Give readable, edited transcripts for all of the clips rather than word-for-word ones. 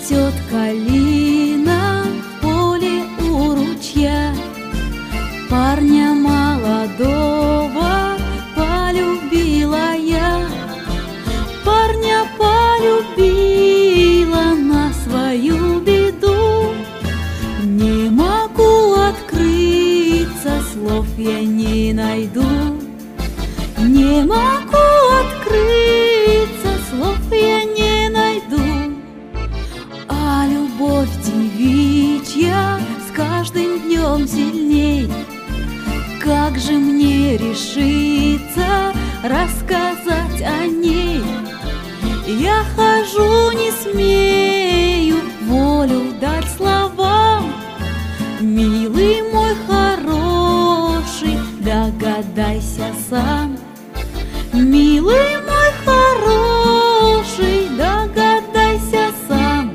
Растет калина в поле у ручья, парня молодого полюбила я, парня полюбила на свою беду. Не могу открыться, слов я не найду. Не могу открыться, слов я не найду. А любовь девичья с каждым днем сильней. Как же мне решиться рассказать о ней? Я хожу, не смею волю дать словам. Милый мой хороший, догадайся сам. Милый мой хороший, догадайся сам.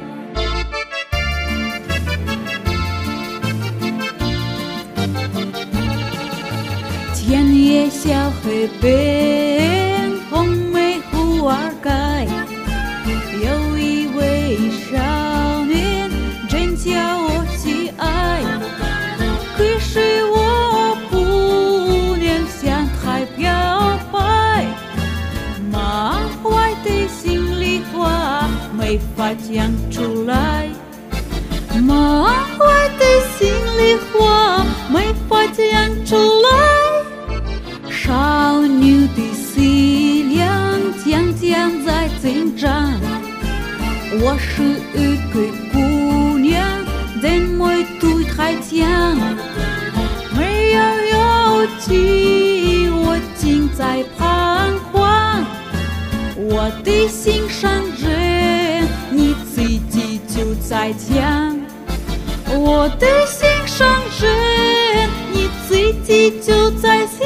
Thiên ye xiao he bên hong mei hu ar kai, yêu y wei sao niên trên xiao wo xi ai. Khi shi wo pu lian xian hai piao pai, mà hoài tây sinh li hoa mei fa chiang chu lai. Mà hoài tây sinh li hoa mei fa chiang chu lai. 少女的思量渐渐在增长，我是一个姑娘，怎么对太强？没有勇气，我竟在彷徨。我的心上人，你自己就在讲。我的心上人，你自己就在想。